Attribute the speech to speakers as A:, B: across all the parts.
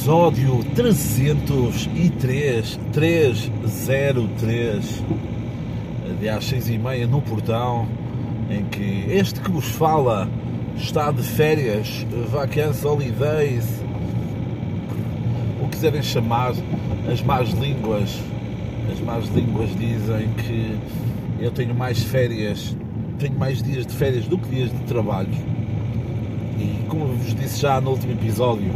A: episódio 303, aliás 6h30 no portão, em que este que vos fala está de férias, vacances, holidays, o que quiserem chamar. As más línguas dizem que eu tenho mais férias, tenho mais dias de férias do que dias de trabalho. E como eu vos disse já no último episódio,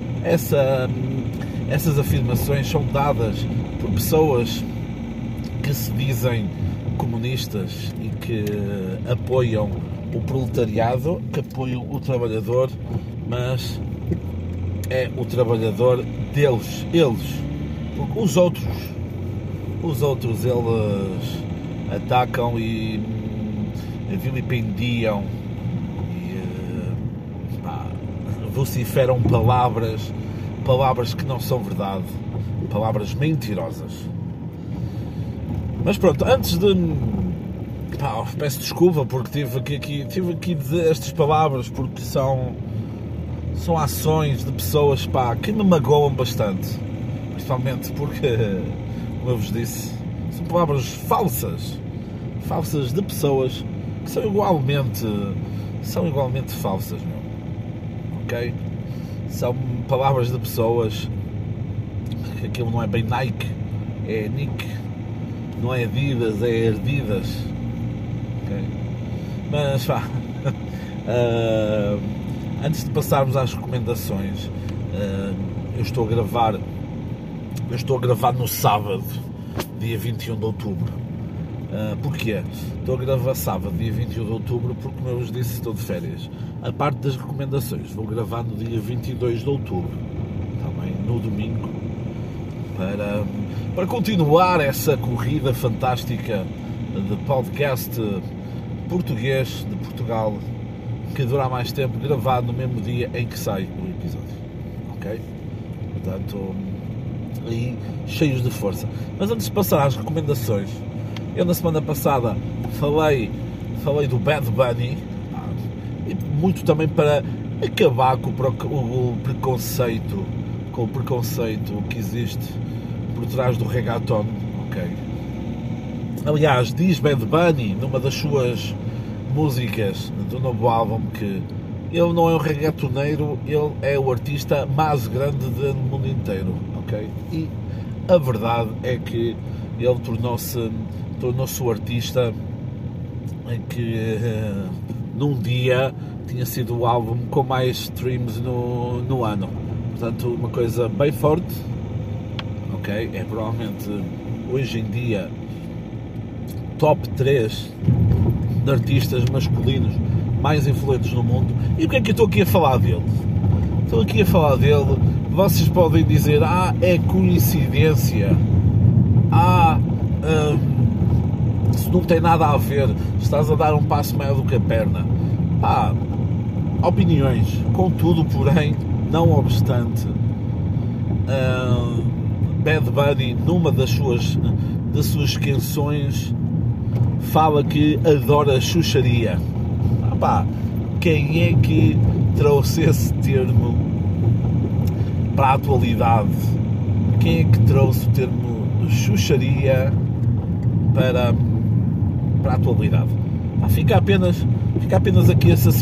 A: essas afirmações são dadas por pessoas que se dizem comunistas e que apoiam o proletariado, que apoiam o trabalhador, mas é o trabalhador deles, porque os outros eles atacam e vilipendiam e vociferam palavras que não são verdade, palavras mentirosas. Mas pronto, antes de... peço desculpa porque tive aqui a dizer estas palavras, porque são ações de pessoas que me magoam bastante, principalmente porque, como eu vos disse, são palavras falsas de pessoas que são igualmente falsas, meu. Ok? São palavras de pessoas que aquilo não é bem Nike, é Nick, não é Adidas, é Herdidas. Ok? Mas antes de passarmos às recomendações, eu estou a gravar no sábado, dia 21 de outubro. Porquê? Estou a gravar sábado, dia 21 de outubro, porque, como eu vos disse, estou de férias. A parte das recomendações vou gravar no dia 22 de outubro, também no domingo, para continuar essa corrida fantástica de podcast português de Portugal, que dura mais tempo, gravado no mesmo dia em que sai o episódio. Ok? Portanto, aí cheios de força. Mas antes de passar às recomendações, eu na semana passada falei do Bad Bunny, e muito também para acabar com o preconceito que existe por trás do reggaeton. Ok? Aliás, diz Bad Bunny numa das suas músicas do novo álbum que ele não é um reggaetoneiro, ele é o artista mais grande do mundo inteiro, ok? E a verdade é que ele tornou-se o artista em que num dia tinha sido o álbum com mais streams no ano. Portanto, uma coisa bem forte, ok? É provavelmente hoje em dia top 3 de artistas masculinos mais influentes no mundo. E o que é que eu estou aqui a falar dele? Estou aqui a falar dele. Vocês podem dizer, é coincidência, isso não tem nada a ver, estás a dar um passo maior do que a perna. Opiniões. Contudo, porém, não obstante, Bad Bunny, numa das suas canções, fala que adora chucharia. Quem é que trouxe esse termo para a atualidade? Quem é que trouxe o termo chucharia para a atualidade? Fica apenas aqui assim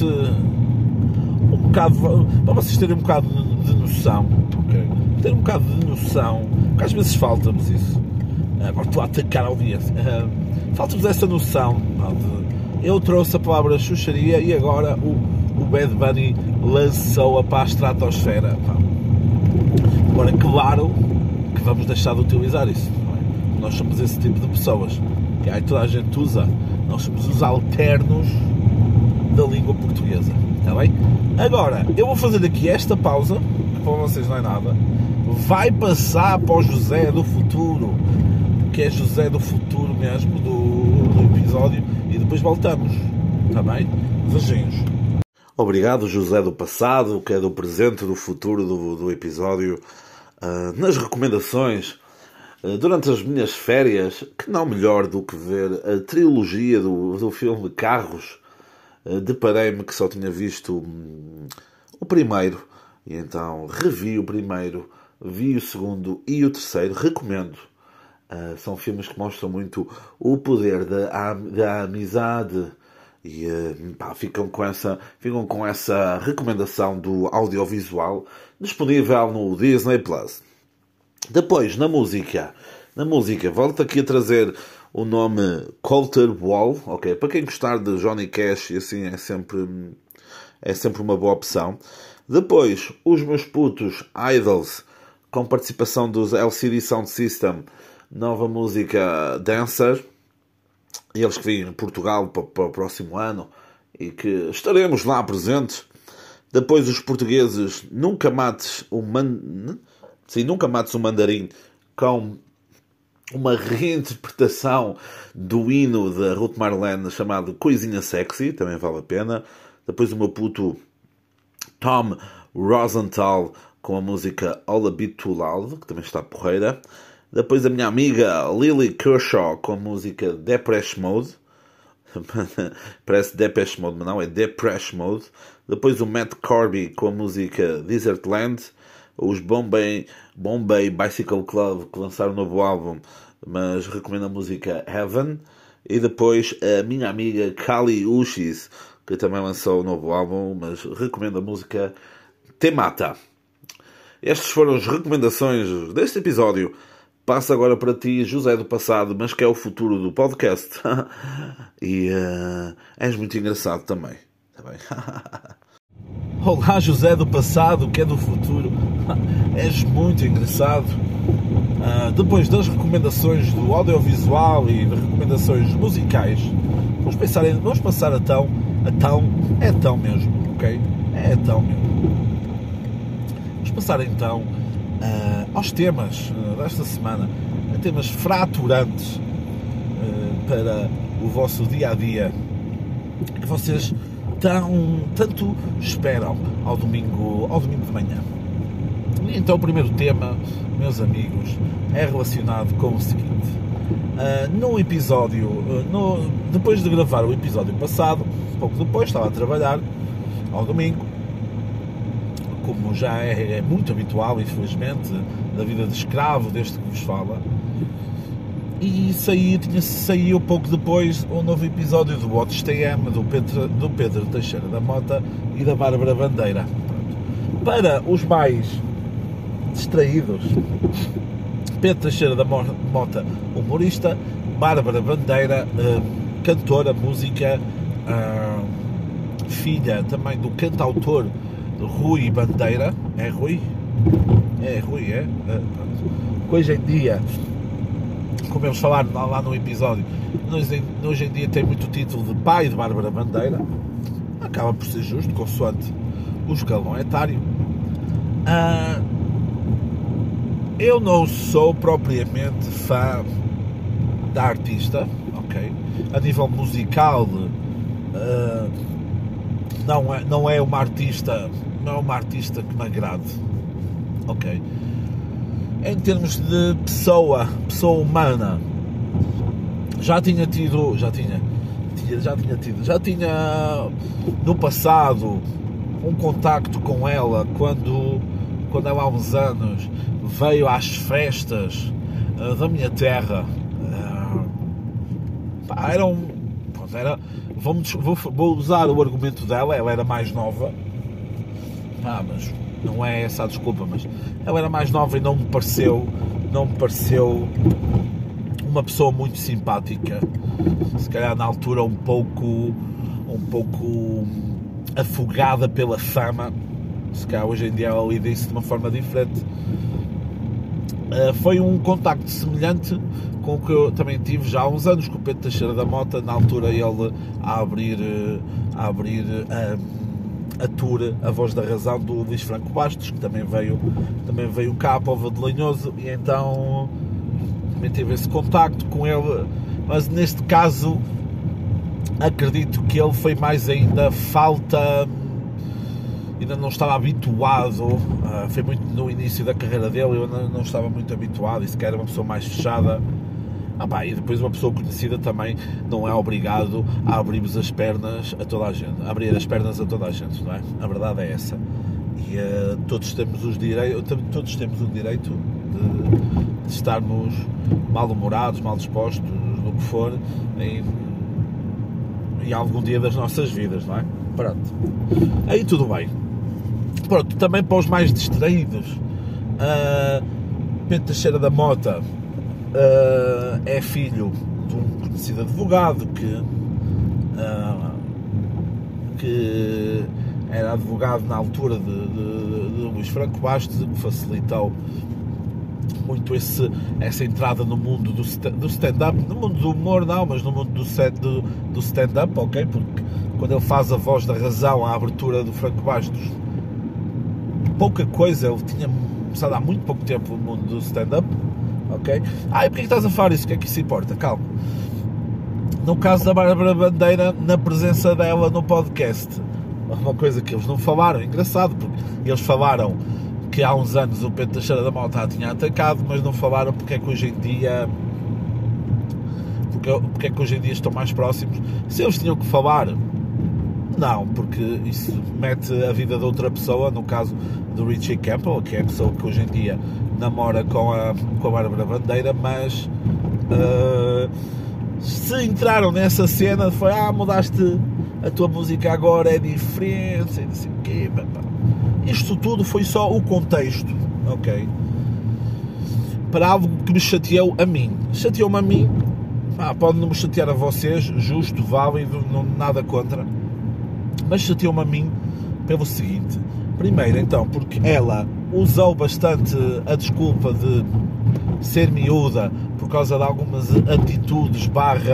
A: um bocado, para vocês terem um bocado de noção, okay? Ter um bocado de noção, porque às vezes falta-nos isso. Agora estou a atacar a audiência. Falta-nos essa noção. Eu trouxe a palavra chucharia e agora o Bad Bunny lançou-a para a estratosfera. Agora, claro que vamos deixar de utilizar isso, não é? Nós somos esse tipo de pessoas que aí toda a gente usa. Nós somos os alternos da língua portuguesa, está bem? Agora, eu vou fazer aqui esta pausa, que para vocês não é nada. Vai passar para o José do futuro, que é José do futuro mesmo, do episódio, e depois voltamos, está bem? Beijinhos. Obrigado, José do passado, que é do presente, do futuro do episódio. Nas recomendações, durante as minhas férias, que não melhor do que ver a trilogia do filme Carros, deparei-me que só tinha visto o primeiro, E então revi o primeiro, vi o segundo e o terceiro, recomendo. São filmes que mostram muito o poder da amizade e ficam com essa recomendação do audiovisual disponível no Disney Plus. Depois, na música, volto aqui a trazer o nome Colter Wall, ok? Para quem gostar de Johnny Cash, assim é sempre uma boa opção. Depois, os meus putos Idols, com participação dos LCD Sound System, nova música Dancer, eles que vêm em Portugal para o próximo ano e que estaremos lá presentes. Depois os portugueses Nunca Mates o Mandarim, com uma reinterpretação do hino da Ruth Marlene chamado Coisinha Sexy, também vale a pena. Depois o meu puto Tom Rosenthal com a música All a Bit Too Loud, que também está porreira. Depois a minha amiga Lily Kershaw com a música Depeche Mode. Parece Depeche Mode, mas não, é Depeche Mode. Depois o Matt Corby com a música Desertland. Os Bombay Bicycle Club, que lançaram um novo álbum, mas recomendo a música Heaven. E depois a minha amiga Kali Uchis, que também lançou um novo álbum, mas recomendo a música Te Mata. Estas foram as recomendações deste episódio. Passo agora para ti, José do passado, mas que é o futuro do podcast. E és muito engraçado também. Tá bem? Olá, José do passado, que é do futuro. És muito engraçado. Depois das recomendações do audiovisual e das recomendações musicais, vamos passar a tão mesmo, ok? É tão mesmo. Vamos passar então aos temas desta semana, temas fraturantes para o vosso dia-a-dia, que vocês tanto esperam ao domingo de manhã. E então o primeiro tema, meus amigos, é relacionado com o seguinte. No episódio, depois de gravar o episódio passado, pouco depois, estava a trabalhar ao domingo, como já é muito habitual, infelizmente, da vida de escravo deste que vos fala. E saiu pouco depois um novo episódio do Watch TM, do Pedro Teixeira da Mota e da Bárbara Bandeira. Pronto. Para os mais distraídos, Pedro Teixeira da Mota, humorista, Bárbara Bandeira, cantora, música, filha também do cantautor Rui Bandeira. É Rui? É Rui, é? Hoje em dia, como eles falaram lá no episódio, hoje em dia tem muito título de pai de Bárbara Bandeira. Acaba por ser justo, consoante o escalão etário. Eu não sou propriamente fã da artista, ok? A nível musical, não é uma artista que me agrade, ok? Em termos de pessoa humana, já tinha no passado um contacto com ela quando ela há uns anos veio às festas da minha terra. Vou usar o argumento dela. Ela era mais nova, mas não é essa a desculpa, mas ela era mais nova e não me pareceu uma pessoa muito simpática. Se calhar na altura um pouco afogada pela fama. Se calhar hoje em dia ela lida isso de uma forma diferente. Foi um contacto semelhante com o que eu também tive já há uns anos com o Pedro Teixeira da Mota, na altura ele a abrir a tour A Voz da Razão do Luís Franco Bastos, que também veio cá à Póvoa de Lanhoso, e então também tive esse contacto com ele, mas neste caso acredito que ele foi mais ainda ainda não estava habituado, foi muito no início da carreira dele, eu não estava muito habituado, e se calhar era uma pessoa mais fechada. E depois uma pessoa conhecida também não é obrigado a abrir as pernas a toda a gente, não é? A verdade é essa. E todos temos o direito de estarmos mal-humorados, mal dispostos, do que for, em algum dia das nossas vidas, não é? Pronto. Aí tudo bem. Pronto, também para os mais distraídos, Pedro Teixeira da Mota é filho de um conhecido advogado que era advogado na altura de Luís Franco Bastos, e que facilitou muito essa entrada no mundo do stand-up, no mundo do humor não, mas no mundo do stand-up, ok? Porque quando ele faz a voz da razão à abertura do Franco Bastos, pouca coisa, ele tinha começado há muito pouco tempo no mundo do stand-up, ok? E porquê que estás a falar isso? O que é que isso importa? Calma. No caso da Bárbara Bandeira, na presença dela no podcast, uma coisa que eles não falaram, engraçado, porque eles falaram que há uns anos o Pedro Teixeira da Mota a tinha atacado, mas não falaram porque é que hoje em dia estão mais próximos. Se eles tinham que falar, não, porque isso mete a vida de outra pessoa, no caso do Richie Campbell, que é a pessoa que hoje em dia namora com a Bárbara Bandeira, mas se entraram nessa cena, foi, mudaste a tua música agora, é diferente, não sei o quê, isto tudo foi só o contexto, ok? Para algo que me chateou a mim. Chateou-me a mim, pode não me chatear a vocês, justo, válido, não, nada contra, mas chateou-me a mim pelo seguinte. Primeiro, então, porque ela usou bastante a desculpa de ser miúda por causa de algumas atitudes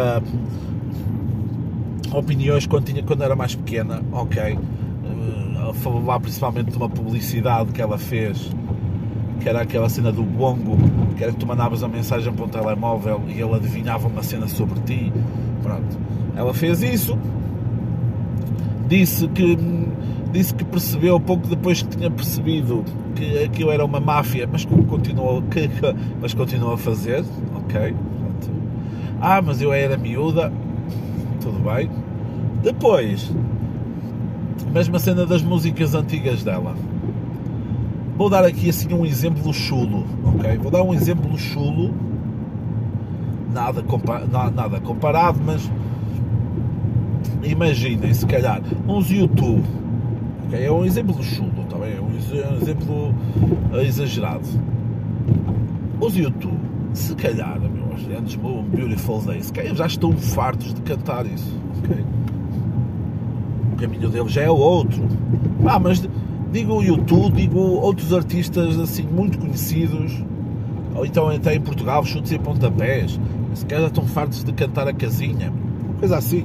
A: opiniões quando era mais pequena, ok? Falou lá principalmente de uma publicidade que ela fez, que era aquela cena do bongo, que era que tu mandavas uma mensagem para um telemóvel e ele adivinhava uma cena sobre ti. Pronto, ela fez isso, disse que percebeu pouco depois que tinha percebido que aquilo era uma máfia, mas continuou a fazer, ok? Pronto. Mas eu era miúda, tudo bem. Depois, mesma cena das músicas antigas dela. Vou dar aqui assim um exemplo chulo, ok? Vou dar um exemplo chulo, nada comparado, mas imaginem, se calhar, uns YouTube, ok? É um exemplo chulo, tá bem? É um exemplo exagerado. Os YouTube, se calhar, meus grandes Beautiful Days, se calhar já estão fartos de cantar isso, ok? O caminho deles já é outro. Mas digo o YouTube, digo outros artistas assim muito conhecidos, ou então até em Portugal, chutes e pontapés, se calhar já estão fartos de cantar a casinha, coisa assim.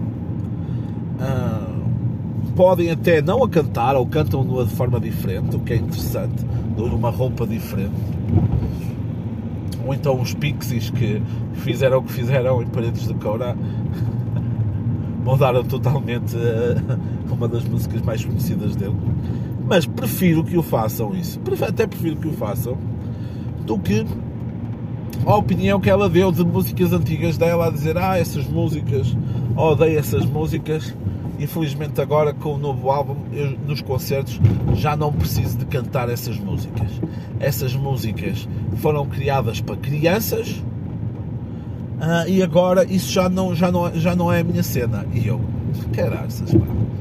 A: Podem até não a cantar, ou cantam-no de forma diferente, o que é interessante, dão-lhe uma roupa diferente. Ou então os Pixies, que fizeram o que fizeram em Paredes de Coura, mudaram totalmente uma das músicas mais conhecidas dele. Mas prefiro que o façam isso. Até prefiro que o façam do que a opinião que ela deu de músicas antigas dela, a dizer, essas músicas, odeio essas músicas. Infelizmente agora, com o novo álbum, eu, nos concertos, já não preciso de cantar essas músicas. Essas músicas foram criadas para crianças, e agora isso já não é a minha cena. E eu, caraças,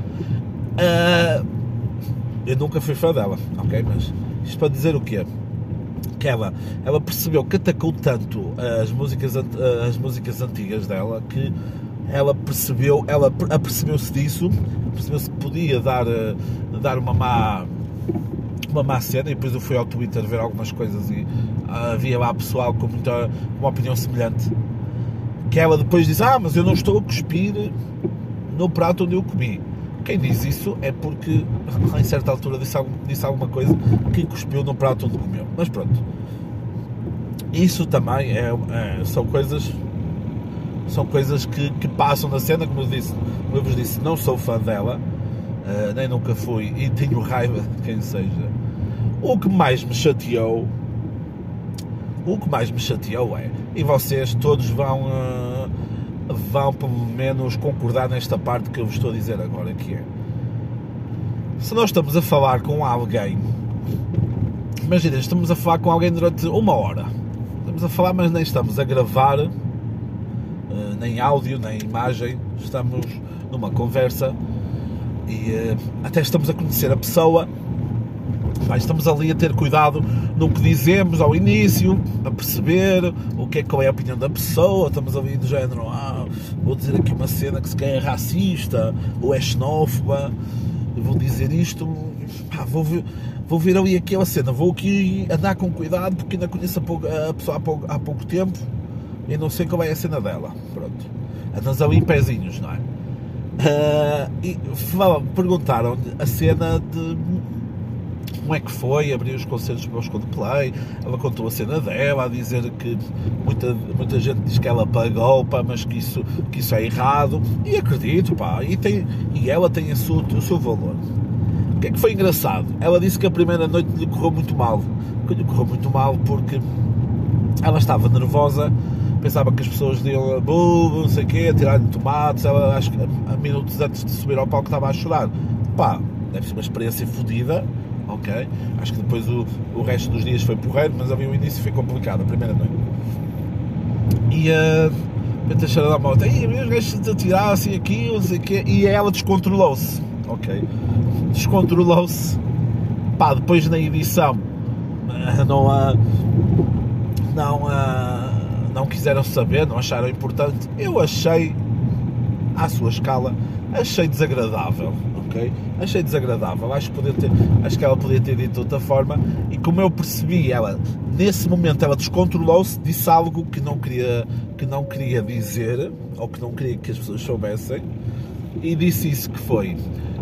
A: eu nunca fui fã dela, ok? Mas isto para dizer o quê? Que ela percebeu que atacou tanto as músicas antigas dela, que ela apercebeu-se disso, percebeu-se que podia dar uma má cena, e depois eu fui ao Twitter ver algumas coisas e havia lá pessoal com uma opinião semelhante, que ela depois disse, mas eu não estou a cuspir no prato onde eu comi. Quem diz isso é porque em certa altura disse alguma coisa que cuspiu no prato onde comeu. Mas pronto, isso também são coisas que passam na cena. Como eu vos disse, não sou fã dela, nem nunca fui, e tenho raiva de quem seja. O que mais me chateou é, e vocês todos vão pelo menos concordar nesta parte que eu vos estou a dizer agora, que é, se nós estamos a falar com alguém, imagina, estamos a falar com alguém durante 1 hora, estamos a falar, mas nem estamos a gravar, nem áudio, nem imagem, estamos numa conversa e até estamos a conhecer a pessoa, mas estamos ali a ter cuidado no que dizemos ao início, a perceber qual é a opinião da pessoa, estamos ali do género, vou dizer aqui uma cena que se calhar é racista, ou é xenófoba, vou dizer isto, vou ver ali aquela cena, vou aqui andar com cuidado porque ainda conheço a pessoa há pouco tempo e não sei qual é a cena dela, pronto, andamos ali em pezinhos, não é? E perguntaram-lhe a cena de como é que foi abrir os concertos para os Coldplay. Ela contou a cena dela, a dizer que muita gente diz que ela pagou, mas que isso é errado, e acredito, e ela tem o seu valor. O que é que foi engraçado? Ela disse que a primeira noite lhe correu muito mal, porque ela estava nervosa, pensava que as pessoas iam não sei o quê, tirar-lhe tomates. Ela, acho que a minutos antes de subir ao palco, estava a chorar. Deve ser uma experiência fodida, ok? Acho que depois o resto dos dias foi porreiro, mas havia o início, foi complicado, a primeira noite. E a chorar da moto, e os gajos a tirar assim aqui, não sei o quê, e ela descontrolou-se, ok? Descontrolou-se, depois na edição não quiseram saber, não acharam importante. Eu achei, à sua escala, achei desagradável, ok? Achei desagradável, acho que ela podia ter dito de outra forma, e como eu percebi, ela, nesse momento, ela descontrolou-se, disse algo que não queria dizer, ou que não queria que as pessoas soubessem, e disse isso, que foi...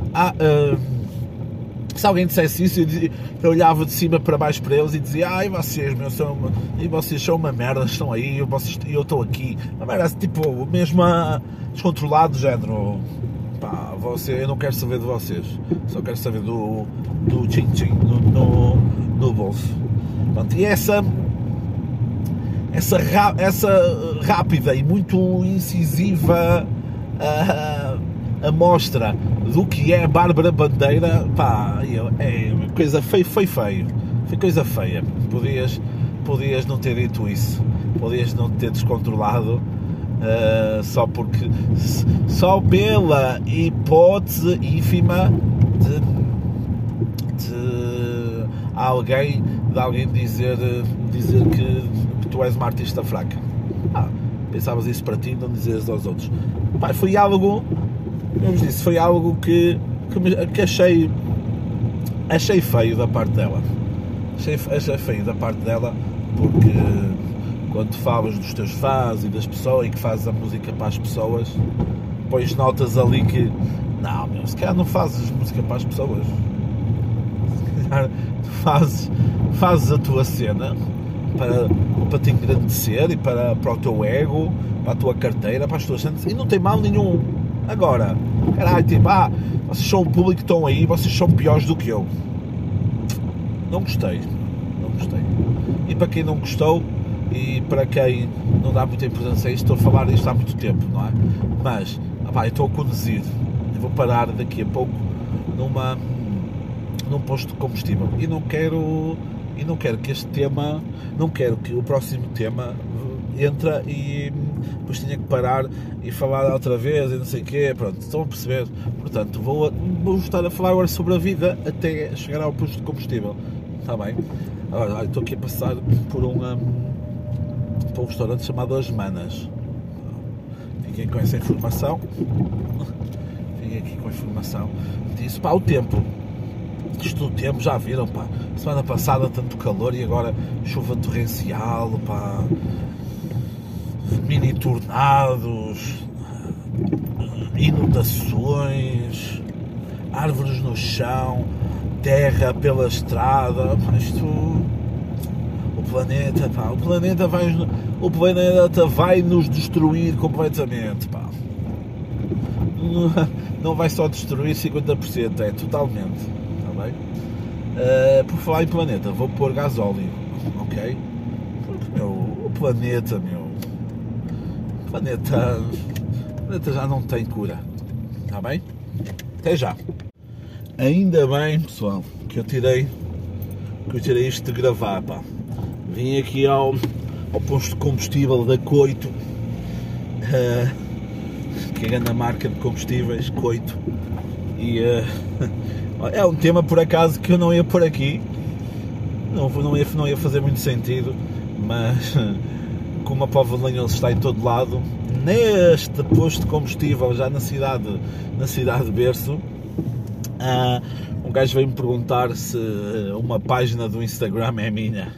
A: se alguém dissesse isso, eu olhava de cima para baixo para eles e dizia, vocês são uma merda, estão aí, eu estou aqui. Uma merda, tipo, mesmo descontrolado, do género, eu não quero saber de vocês, só quero saber do tchim-tchim no bolso. Pronto, e essa rápida e muito incisiva amostra do que é Bárbara Bandeira, foi feio, foi coisa feia. Podias não ter dito isso, podias não ter descontrolado, só pela hipótese ínfima de alguém dizer que tu és uma artista fraca. Pensavas isso para ti, não dizeres aos outros. Foi algo, vamos dizer, foi algo que achei feio da parte dela. Achei feio da parte dela, porque quando falas dos teus fãs e das pessoas e que fazes a música para as pessoas, pões notas ali que se calhar não fazes música para as pessoas, se calhar fazes a tua cena para te engrandecer e para o teu ego, para a tua carteira, para as tuas cenas, e não tem mal nenhum. Agora, caralho, vocês são o público que estão aí, vocês são piores do que eu. Não gostei. E para quem não gostou, e para quem não dá muita importância a isto, estou a falar disto há muito tempo, não é? Mas, eu estou a conduzir, eu vou parar daqui a pouco num posto de combustível, e não quero que este tema, não quero que o próximo tema entra e depois tenha que parar e falar outra vez e não sei o quê, pronto, estão a perceber? Portanto, vou estar a falar agora sobre a vida até chegar ao posto de combustível, está bem? Agora, estou aqui a passar por um restaurante chamado As Manas. Fiquem com essa informação. Fiquem aqui com a informação disso. O tempo. Isto do tempo, já viram, semana passada tanto calor e agora chuva torrencial, mini tornados, inundações, árvores no chão, terra pela estrada. O planeta vai nos destruir completamente, Não vai só destruir 50%, é totalmente, está bem? Por falar em planeta, vou pôr gasóleo, ok? Porque, o planeta já não tem cura, está bem? Até já. Ainda bem, pessoal, que eu tirei isto de gravar, pá. Vim aqui ao posto de combustível da Coito, que é a grande marca de combustíveis, Coito, e é um tema por acaso que eu não ia pôr aqui, não ia fazer muito sentido, mas como a Póvoa de Lanhoso está em todo lado, neste posto de combustível, já na cidade de berço, um gajo veio-me perguntar se uma página do Instagram é minha.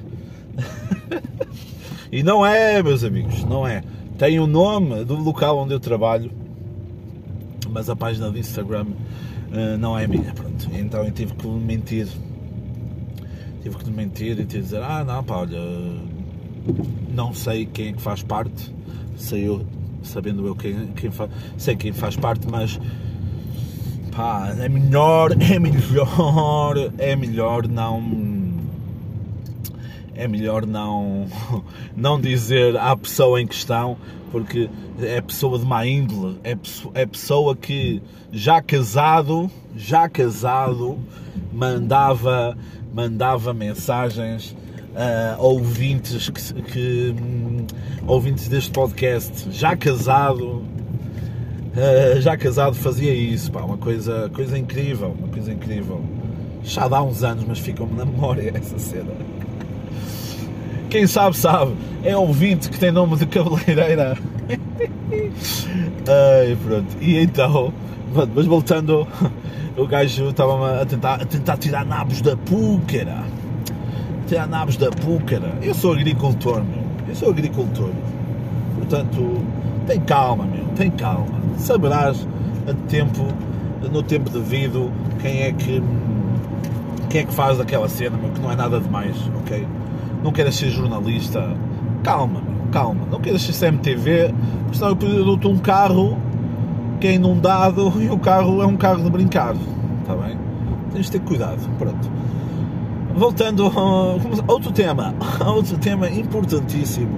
A: E não é, meus amigos, não é. Tem o nome do local onde eu trabalho, mas a página do Instagram não é minha, pronto. Então eu tive que mentir. Tive que mentir e dizer, não, pá, olha, não sei quem é que faz parte, sabendo eu sei quem faz parte, mas pá, é melhor não dizer à pessoa em questão, porque é pessoa de má índole, é pessoa que já casado mandava mensagens a ouvintes ouvintes deste podcast, já casado fazia isso, pá, uma coisa incrível, já dá uns anos, mas ficam-me na memória essa cena. Quem sabe, é ouvinte que tem nome de cabeleireira. Pronto, e então, mas voltando, o gajo estava a tentar tirar nabos da púcara. Eu sou agricultor, portanto, tem calma, saberás no tempo devido quem é que faz aquela cena, meu, que não é nada demais, ok? Não queres ser jornalista, calma, não queres ser CMTV, porque senão eu dou-te um carro que é inundado e o carro é um carro de brincar, está bem? Tens de ter cuidado, pronto. Voltando a outro tema importantíssimo.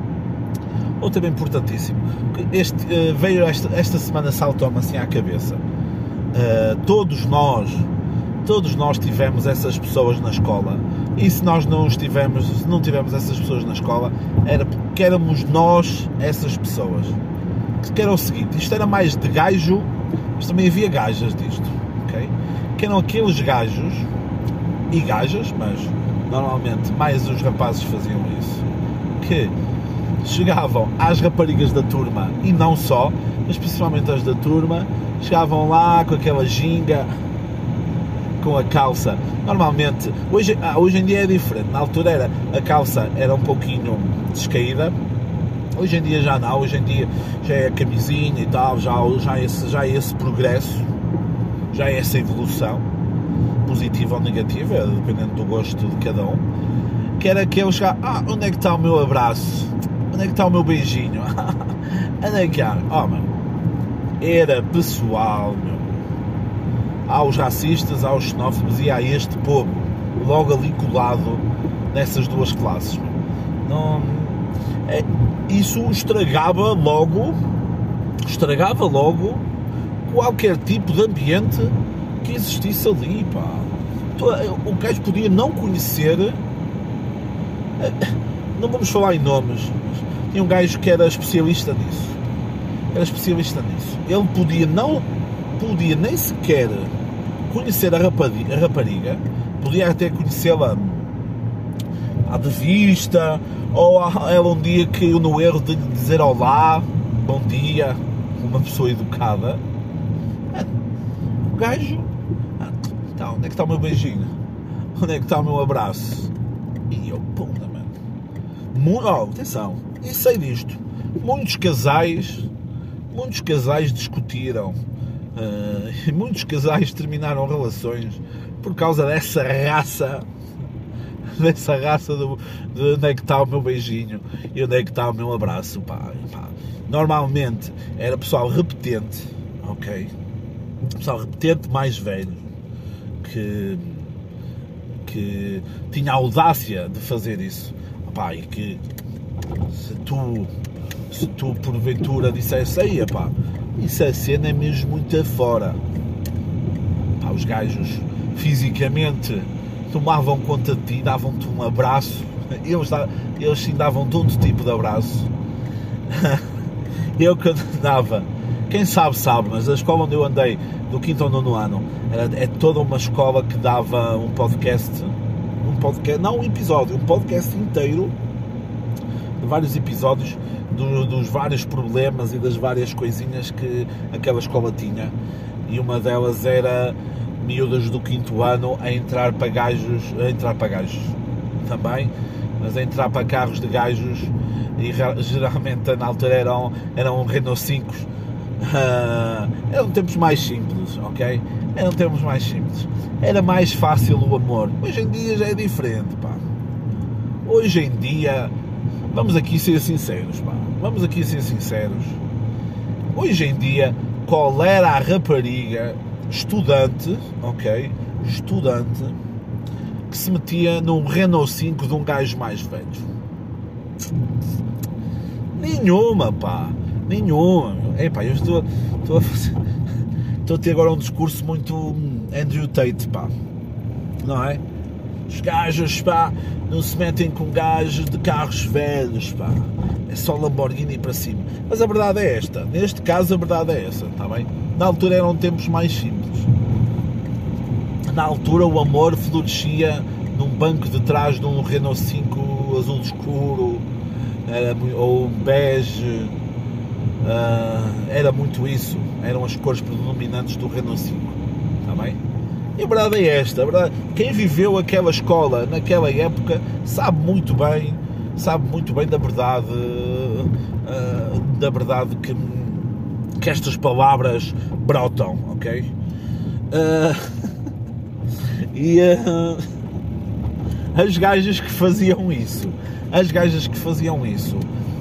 A: Veio esta semana, saltou-me assim à cabeça. Todos nós tivemos essas pessoas na escola, e se nós não tivemos essas pessoas na escola, era porque éramos nós essas pessoas. Que era o seguinte, isto era mais de gajo, mas também havia gajas disto, ok? Que eram aqueles gajos e gajas, mas normalmente mais os rapazes faziam isso, que chegavam às raparigas da turma, e não só, mas principalmente as da turma, chegavam lá com aquela ginga, com a calça, normalmente, hoje em dia é diferente, na altura a calça era um pouquinho descaída, hoje em dia já não, hoje em dia já é a camisinha e tal, já é esse progresso, já é essa evolução, positiva ou negativa, dependendo do gosto de cada um, que era aquele chegar, onde é que está o meu abraço? Onde é que está o meu beijinho? Onde é que há? Mano, era pessoal, meu. Aos racistas, aos xenófobos e a este povo, logo ali colado nessas duas classes, meu. Não, isso estragava logo qualquer tipo de ambiente que existisse ali, pá. O gajo podia não conhecer, não vamos falar em nomes, mas tinha um gajo que era especialista nisso, ele podia nem sequer conhecer a rapariga, podia até conhecê-la de vista, ou ela um dia caiu no erro de lhe dizer olá, bom dia, uma pessoa educada. O gajo, então, onde é que está o meu beijinho? Onde é que está o meu abraço? E eu, puta, mano. Atenção, e sei disto. Muitos casais discutiram, muitos casais terminaram relações por causa dessa raça de onde é que está o meu beijinho e onde é que está o meu abraço, pá. Normalmente era pessoal repetente, ok? Pessoal repetente mais velho que tinha a audácia de fazer isso, pá, e que se tu porventura dissesse aí, pá, isso a cena é mesmo muito afora, pá, os gajos fisicamente tomavam conta de ti, davam-te um abraço, eles sim davam todo tipo de abraço. Eu quando andava, quem sabe, mas a escola onde eu andei, do 5º ao 9º ano, é toda uma escola que dava um podcast, não um episódio, um podcast inteiro, de vários episódios, dos vários problemas e das várias coisinhas que aquela escola tinha, e uma delas era miúdas do 5º ano a entrar para gajos também, mas a entrar para carros de gajos, e geralmente na altura eram Renault 5. Eram tempos mais simples, ok? Eram tempos mais simples. Era mais fácil o amor. Hoje em dia já é diferente, pá. Hoje em dia, vamos aqui ser sinceros, pá. Hoje em dia, qual era a rapariga estudante, ok? Estudante, que se metia num Renault 5 de um gajo mais velho? Nenhuma, pá. Nenhuma. Epá, eu estou a ter agora um discurso muito Andrew Tate, pá. Não é? Os gajos, pá, não se metem com gajos de carros velhos, pá. É só Lamborghini para cima. Mas a verdade é esta. Neste caso, a verdade é essa, está bem? Na altura eram tempos mais simples. Na altura o amor florescia num banco de trás de um Renault 5 azul escuro, ou bege, era muito isso. Eram as cores predominantes do Renault 5, está bem? E a verdade é esta, a verdade, quem viveu aquela escola naquela época sabe muito bem da verdade que estas palavras brotam, ok? As gajas que faziam isso, as gajas que faziam isso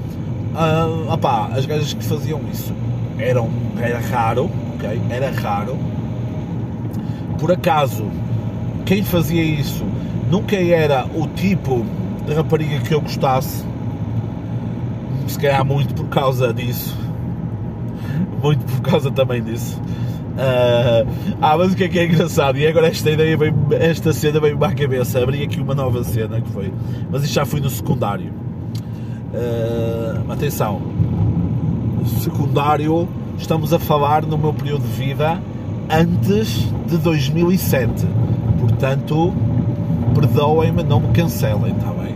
A: era raro, ok? Era raro. Por acaso, quem fazia isso nunca era o tipo de rapariga que eu gostasse, se calhar muito por causa disso, muito por causa também disso. Mas o que é engraçado, e agora esta cena veio-me à cabeça, abri aqui uma nova cena que foi, mas isto já foi no secundário. Atenção, secundário, estamos a falar no meu período de vida antes de 2007, portanto, perdoem-me, não me cancelem, está bem?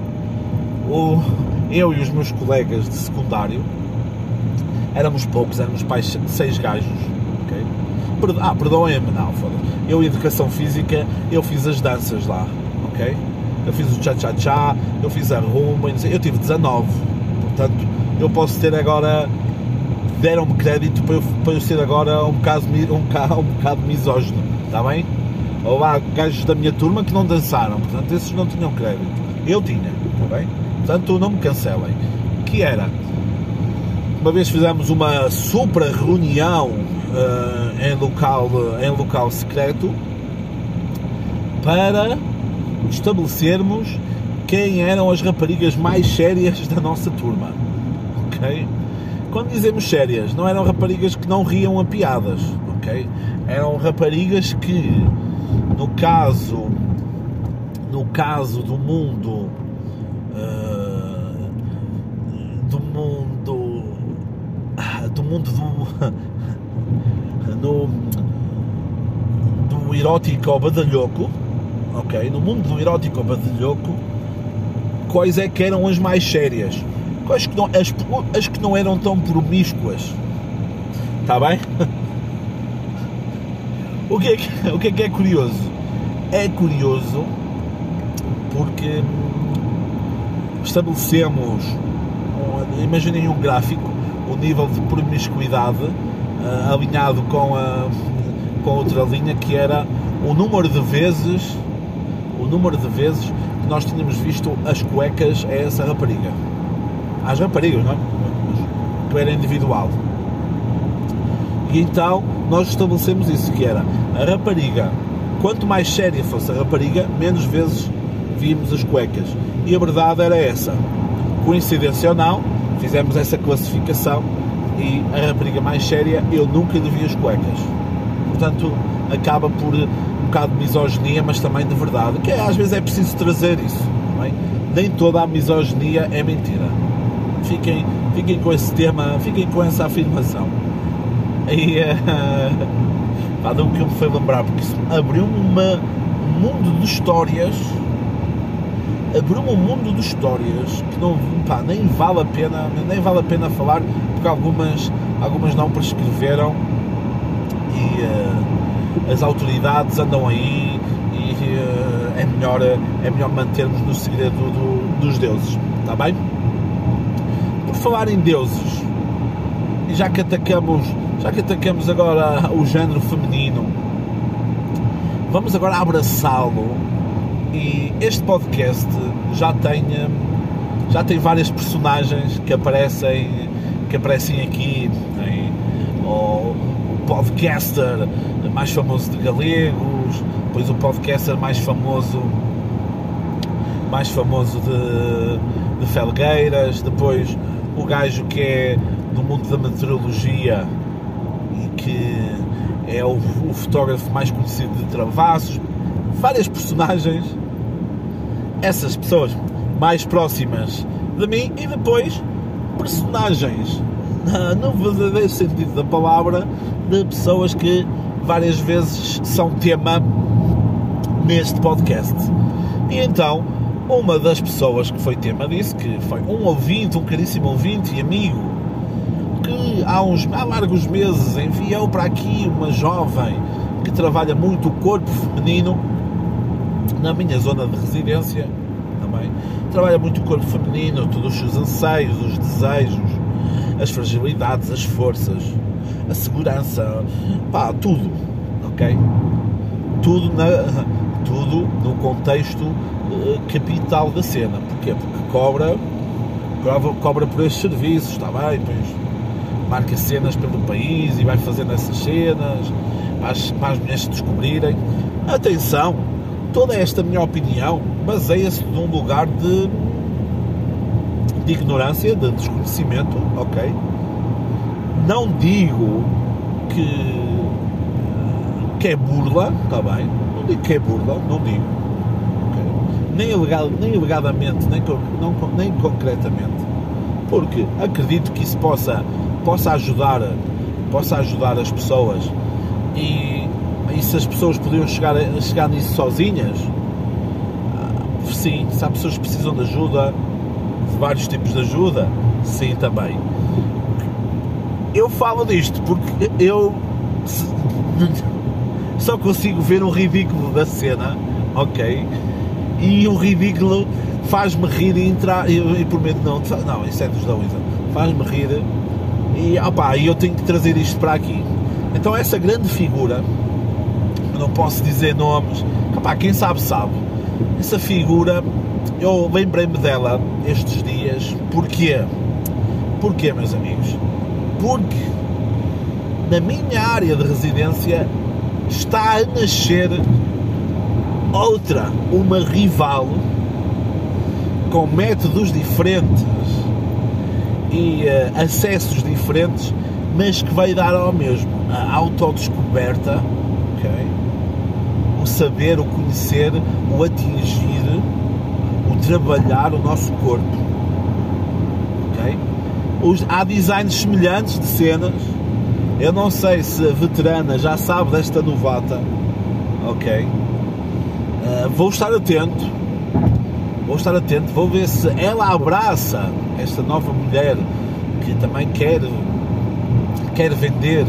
A: Eu e os meus colegas de secundário éramos poucos, éramos 6 gajos, ok? Perdoem-me, não, foda-se. Eu, em educação física, eu fiz as danças lá, ok? Eu fiz o cha-cha-cha, eu fiz a rumba, eu tive 19, portanto, eu posso ter agora, deram-me crédito para eu ser agora um bocado misógino, está bem? Ou há gajos da minha turma que não dançaram, portanto, esses não tinham crédito, eu tinha, está bem? Portanto, não me cancelem. Que era, uma vez fizemos uma super reunião em local secreto para estabelecermos quem eram as raparigas mais sérias da nossa turma, ok? Quando dizemos sérias, não eram raparigas que não riam a piadas, ok? Eram raparigas que, no caso do mundo do erótico ao badalhoco, ok? No mundo do erótico ao badalhoco, quais é que eram as mais sérias? As que não eram tão promíscuas, está bem? O que é curioso? É curioso porque estabelecemos, imaginem um gráfico, o nível de promiscuidade alinhado com outra linha, que era o número de vezes que nós tínhamos visto as cuecas a essa rapariga. Às raparigas, não é? Que era individual. E então nós estabelecemos isso, que era a rapariga, quanto mais séria fosse a rapariga, menos vezes víamos as cuecas. E a verdade era essa. Coincidência ou não, fizemos essa classificação e a rapariga mais séria, eu nunca lhe vi as cuecas. portanto acaba por um bocado de misoginia, mas também de verdade, que às vezes é preciso trazer isso, não é? Nem toda a misoginia é mentira. Fiquem com esse tema, fiquem com essa afirmação. E do que me foi lembrar, porque isso abriu-me um mundo de histórias, que não, nem vale a pena falar, porque algumas não prescreveram e as autoridades andam aí e é melhor mantermos no segredo dos deuses, está bem? Por falar em deuses, e já que atacamos agora o género feminino, vamos agora abraçá-lo. E este podcast já tem várias personagens que aparecem aqui. O podcaster mais famoso de Galegos, depois o podcaster mais famoso de Felgueiras, depois o gajo que é do mundo da meteorologia e que é o fotógrafo mais conhecido de Travassos. Várias personagens, essas pessoas mais próximas de mim, e depois personagens, no verdadeiro sentido da palavra, de pessoas que várias vezes são tema neste podcast. E então, uma das pessoas que foi tema disso, que foi um caríssimo ouvinte e amigo, que há largos meses enviou para aqui uma jovem que trabalha muito o corpo feminino na minha zona de residência também. Trabalha muito o corpo feminino, todos os seus anseios, os desejos, as fragilidades, as forças, a segurança, tudo, ok? Tudo no contexto capital da cena. Porquê? Porque cobra por estes serviços, está bem? Pois marca cenas pelo país e vai fazendo essas cenas para as mulheres se descobrirem. Atenção, toda esta minha opinião baseia-se num lugar de ignorância, de desconhecimento, ok? Não digo que é burla, está bem? Não digo que é burla, não digo. Okay? Nem alegadamente, nem concretamente. Porque acredito que isso possa ajudar as pessoas, e se as pessoas podiam chegar nisso sozinhas, sim. Se há pessoas que precisam de ajuda, de vários tipos de ajuda, sim, também. Eu falo disto porque eu só consigo ver o ridículo da cena, ok? E o ridículo faz-me rir e prometo não, isso é dos da Luísa, faz-me rir e eu tenho que trazer isto para aqui. Então essa grande figura, eu não posso dizer nomes, quem sabe, essa figura, eu lembrei-me dela estes dias. Porquê, meus amigos? Porque na minha área de residência está a nascer uma rival com métodos diferentes e acessos diferentes, mas que vai dar ao mesmo: a autodescoberta, okay? O saber, o conhecer, o atingir, o trabalhar o nosso corpo, okay? Há designs semelhantes de cenas. Eu não sei se a veterana já sabe desta novata, ok? Vou estar atento, vou ver se ela abraça esta nova mulher que também quer vender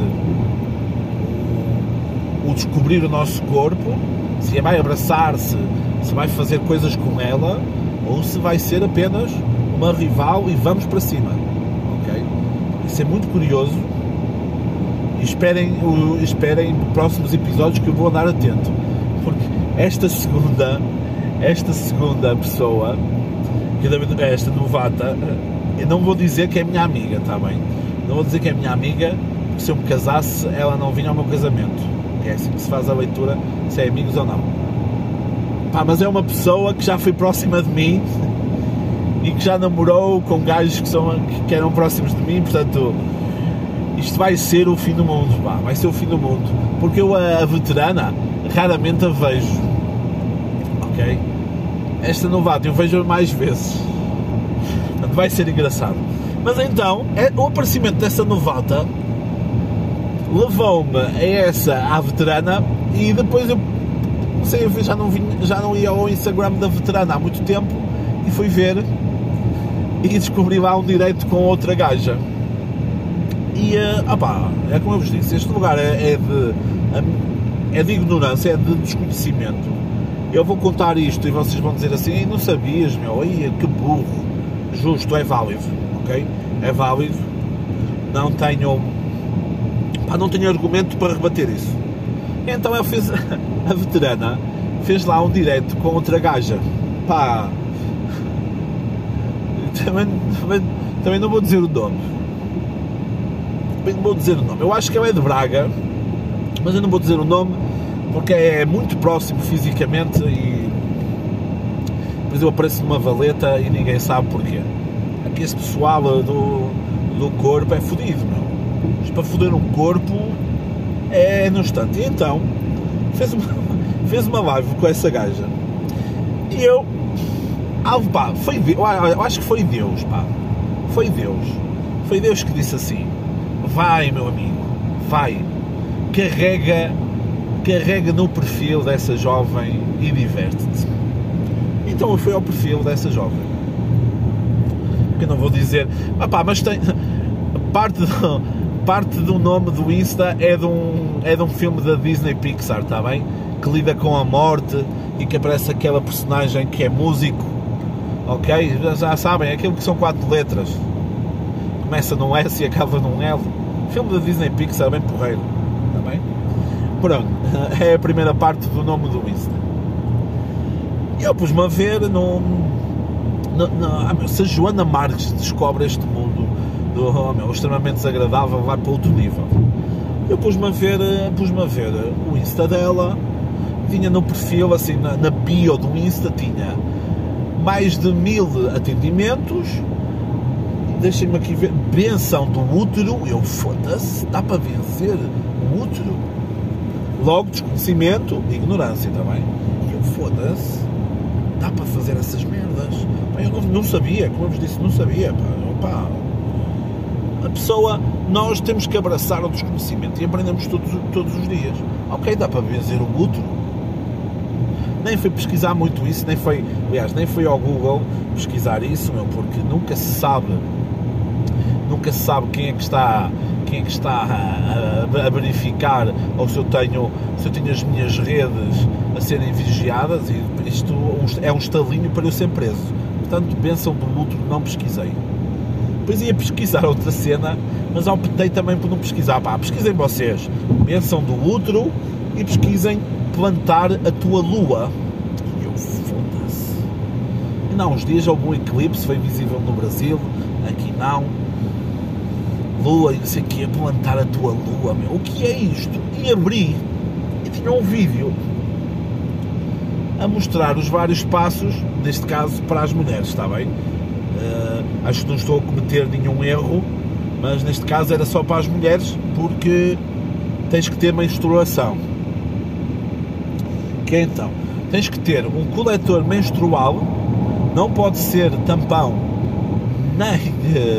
A: o descobrir o nosso corpo, se vai abraçar-se, se vai fazer coisas com ela, ou se vai ser apenas uma rival e vamos para cima, ok? Isso é muito curioso. E esperem próximos episódios que eu vou andar atento, porque esta segunda pessoa, esta novata, eu não vou dizer que é minha amiga, está bem? Não vou dizer que é minha amiga, porque se eu me casasse ela não vinha ao meu casamento. É assim que se faz a leitura, se é amigos ou não. Mas é uma pessoa que já foi próxima de mim e que já namorou com gajos que eram próximos de mim, portanto isto vai ser o fim do mundo, pá, vai ser o fim do mundo, porque eu a veterana raramente a vejo, ok? Esta novata eu vejo mais vezes, portanto vai ser engraçado. Mas então, o aparecimento dessa novata levou-me a essa, à veterana, e depois eu comecei a ver, já não ia ao Instagram da veterana há muito tempo, e fui ver, e descobri lá um direito com outra gaja. E, é como eu vos disse, este lugar é de ignorância, é de desconhecimento. Eu vou contar isto e vocês vão dizer assim, não sabias, meu, ai, que burro. Justo, é válido, ok? É válido. Não tenho argumento para rebater isso. Então eu fiz, a veterana fez lá um direito com outra gaja. Pá, também não vou dizer o nome. Eu acho que ela é de Braga, mas eu não vou dizer o nome porque é muito próximo fisicamente e depois eu apareço numa valeta e ninguém sabe porquê. Aqui esse pessoal do corpo é fodido, meu. Mas para foder um corpo é no instante. E então fez uma live com essa gaja e eu acho que foi Deus, pá. Foi Deus que disse assim: vai, meu amigo, vai, carrega no perfil dessa jovem e diverte-te. Então eu fui ao perfil dessa jovem, que eu não vou dizer, mas tem parte do nome do Insta é de um filme da Disney Pixar, está bem? Que lida com a morte e que aparece aquela personagem que é músico, ok? Já sabem, é aquilo que são 4 letras, começa num S e acaba num L. Filme da Disney Pixar, bem porreiro, está bem? Pronto, é a primeira parte do nome do Insta. E eu pus-me a ver se a Joana Marques descobre este mundo extremamente desagradável, vai para outro nível. Eu pus-me a ver o Insta dela, tinha no perfil, assim, na bio do Insta, tinha mais de 1000 atendimentos. Deixem-me aqui ver, benção do útero. Eu, foda-se, dá para vencer o útero? Logo, desconhecimento, ignorância também. E eu, foda-se, dá para fazer essas merdas? Eu não sabia, como eu vos disse, não sabia. A pessoa, nós temos que abraçar o desconhecimento e aprendemos todos os dias. Ok, dá para vencer o útero? Nem fui pesquisar muito isso, nem foi ao Google pesquisar isso, porque nunca se sabe quem é que está a verificar, ou se eu tenho as minhas redes a serem vigiadas, e isto é um estalinho para eu ser preso. Portanto, bênção do útero, não pesquisei. Depois ia pesquisar outra cena, mas optei também por não pesquisar. Pesquisem vocês, bênção do útero, e pesquisem plantar a tua lua. E eu, foda-se. E não, uns dias houve um eclipse, foi visível no Brasil, aqui não. Lua e não sei o que, plantar a tua lua, meu, o que é isto? E abri, e tinha um vídeo a mostrar os vários passos, neste caso para as mulheres, está bem? Acho que não estou a cometer nenhum erro, mas neste caso era só para as mulheres, porque tens que ter menstruação. Que é, então, tens que ter um coletor menstrual, não pode ser tampão, nem...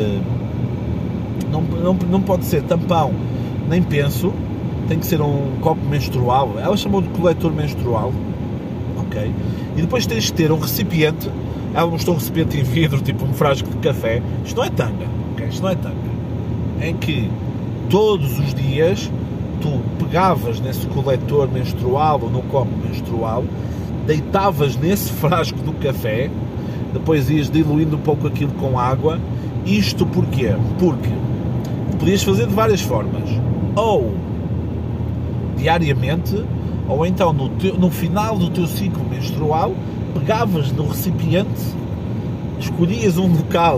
A: Não pode ser tampão nem penso, tem que ser um copo menstrual. Ela chamou de coletor menstrual, ok? E depois tens de ter um recipiente. Ela mostrou um recipiente em vidro, tipo um frasco de café. Isto não é tanga, ok? Isto não é tanga. Em que todos os dias tu pegavas nesse coletor menstrual ou no copo menstrual, deitavas nesse frasco do café, depois ias diluindo um pouco aquilo com água. Isto porquê? Porque podias fazer de várias formas, ou diariamente, ou então no final do teu ciclo menstrual, pegavas no recipiente, escolhias um local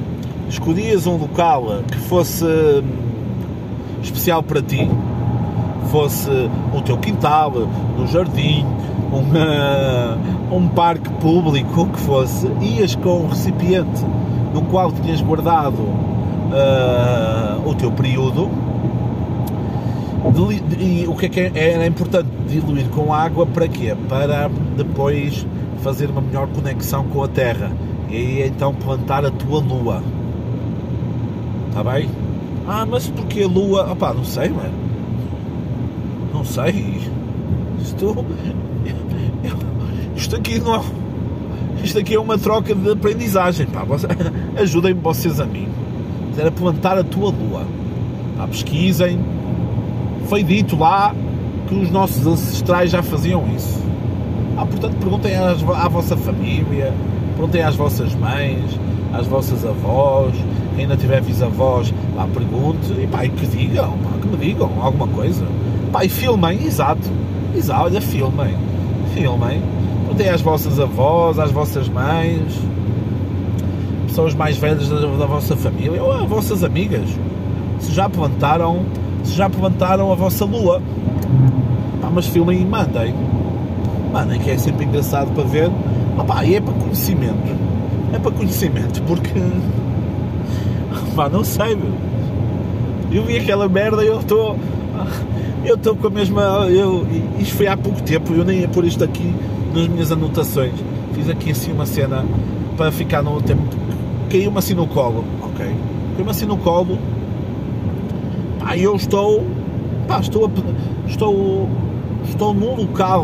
A: que fosse especial para ti, fosse o teu quintal, no jardim, um parque público, o que fosse, ias com um recipiente no qual tinhas guardado o teu período. E o que é era importante diluir com água para quê? Para depois fazer uma melhor conexão com a terra e aí então plantar a tua lua. Está bem? Mas porque a lua... Opá, não sei, mano. Não sei. Isto aqui não... Isto aqui é uma troca de aprendizagem, pá. Ajudem-me vocês a mim. Era plantar a tua lua. Pá, pesquisem. Foi dito lá que os nossos ancestrais já faziam isso. Portanto, perguntem à vossa família, perguntem às vossas mães, às vossas avós, quem ainda tiver bisavós, pergunte e que digam, que me digam alguma coisa. E filmem, exato, olha, filmem. Perguntem às vossas avós, às vossas mães, pessoas mais velhas da vossa família, ou às vossas amigas, se já plantaram a vossa lua. Mas filmem e mandem, que é sempre engraçado para ver. E é para conhecimento, porque não sei, meu. Eu vi aquela merda e eu estou com a mesma. Isto foi há pouco tempo, eu nem ia pôr isto aqui nas minhas anotações. Fiz aqui assim uma cena para ficar no tempo. Caiu-me assim no colo, ok? Caiu-me assim no colo. Eu estou num local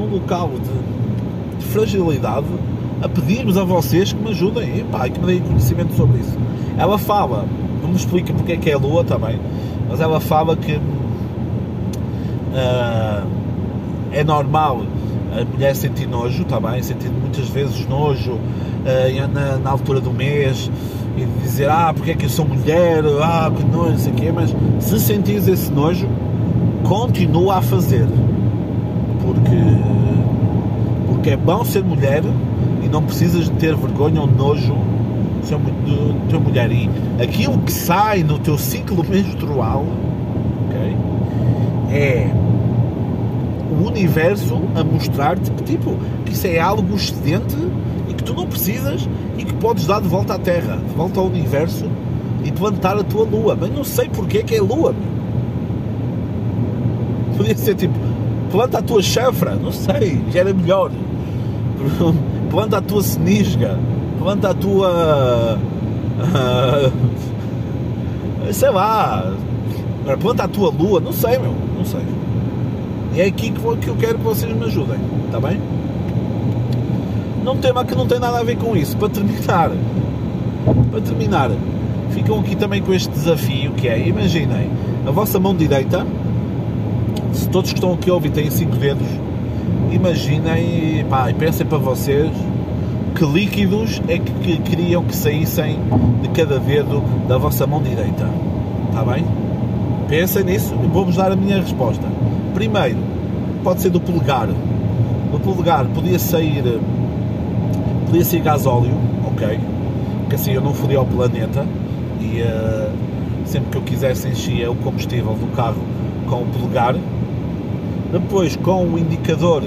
A: de fragilidade a pedir-vos a vocês que me ajudem e que me deem conhecimento sobre isso. Ela fala, não me explica porque é que é a lua, está bem, mas ela fala que é normal a mulher sentir nojo, está bem, sentir muitas vezes nojo na altura do mês e dizer, porque é que eu sou mulher, que nojo, não sei o quê, mas se sentires esse nojo, continua a fazer, porque é bom ser mulher e não precisas de ter vergonha ou nojo de ser mulher. E aquilo que sai no teu ciclo menstrual, okay, é o universo a mostrar-te que isso é algo excedente e que tu não precisas e que podes dar de volta à Terra, de volta ao universo e plantar a tua lua. Mas não sei porque é que é lua, meu. Podia ser planta a tua chanfra, não sei, já era melhor. Planta a tua senisga, planta a tua... sei lá, planta a tua lua, não sei, meu, não sei. E é aqui que eu quero que vocês me ajudem, está bem? Num tema que não tem nada a ver com isso. Para terminar, ficam aqui também com este desafio que é, imaginem, a vossa mão direita, se todos que estão aqui a ouvir têm 5 dedos, imaginem e pensem para vocês que líquidos é que queriam que saíssem de cada dedo da vossa mão direita, está bem? Pensem nisso e vou-vos dar a minha resposta. Primeiro, pode ser do polegar. Do polegar podia sair gasóleo, ok? Porque assim eu não fodia ao planeta e sempre que eu quisesse enchia o combustível do carro com o polegar. Depois, com o indicador,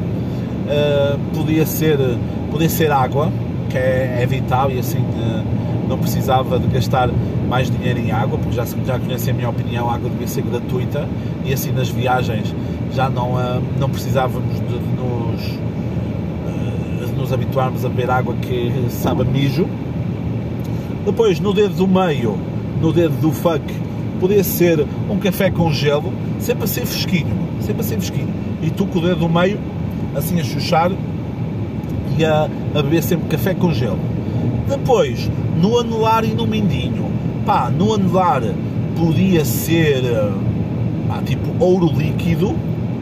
A: podia ser água, que é vital, e assim não precisava de gastar mais dinheiro em água, porque já conhecem a minha opinião, a água devia ser gratuita, e assim nas viagens já não precisávamos de nos habituarmos a beber água que sabe a mijo. Depois, no dedo do meio, no dedo do fuck, podia ser um café com gelo, sempre a ser fresquinho, e tu com o dedo do meio, assim a chuchar e a beber sempre café com gelo. Depois, no anular e no mindinho, no anular podia ser tipo ouro líquido,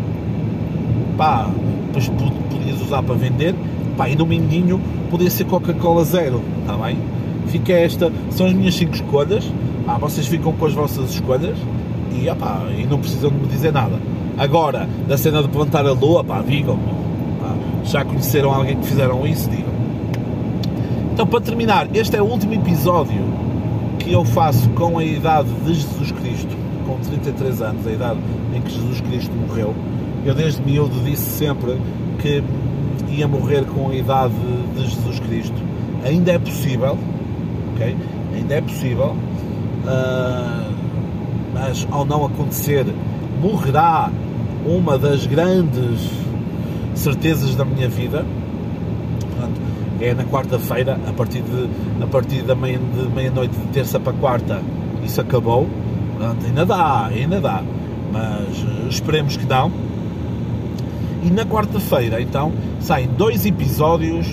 A: depois podias usar para vender, e no mindinho podia ser Coca-Cola zero, está bem? São as minhas 5 escolhas. Vocês ficam com as vossas escolhas e não precisam de me dizer nada. Agora, da cena de plantar a lua, digam-me. Já conheceram alguém que fizeram isso? Digam. Então, para terminar, este é o último episódio que eu faço com a idade de Jesus Cristo, com 33 anos, a idade em que Jesus Cristo morreu. Eu desde miúdo disse sempre que ia morrer com a idade de Jesus Cristo. Ainda é possível, ok? Ainda é possível. mas ao não acontecer, morrerá uma das grandes certezas da minha vida. Portanto, é na quarta-feira, a partir da meia-noite de terça para quarta, isso acabou. Portanto, ainda dá, mas esperemos que não. E na quarta-feira, então, saem dois episódios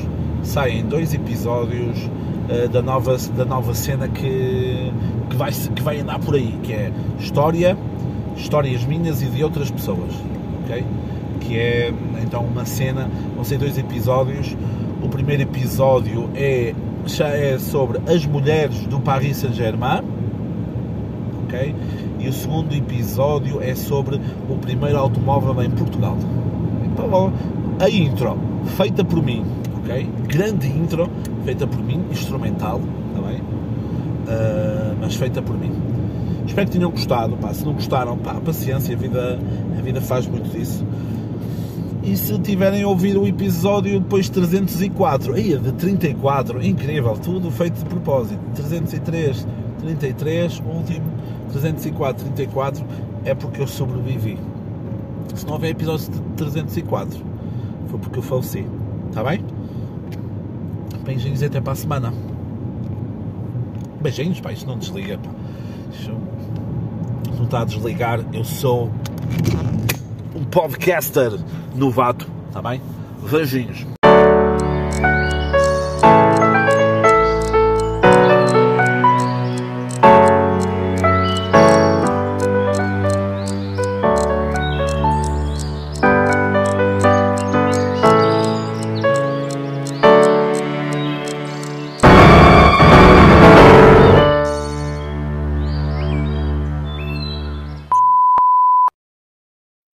A: da nova cena que vai andar por aí, que é histórias minhas e de outras pessoas, ok? Que é, então, uma cena, vão ser 2 episódios. O primeiro episódio já é sobre as mulheres do Paris Saint-Germain, ok? E o segundo episódio é sobre o primeiro automóvel em Portugal. Então, a intro, feita por mim, ok? Grande intro, feita por mim, instrumental, também, mas feita por mim. Espero que tenham gostado, pá. Se não gostaram, pá, paciência, a vida faz muito disso. E se tiverem ouvido o episódio depois 304, aí de 34, incrível, tudo feito de propósito. 303, 33, último, 304, 34, é porque eu sobrevivi. Se não houver episódio de 304, foi porque eu faleci. Está bem? Beijinhos e até para a semana. Beijinhos, pá, isto não desliga, pá. Não está a desligar, eu sou um podcaster novato, está bem? Beijinhos.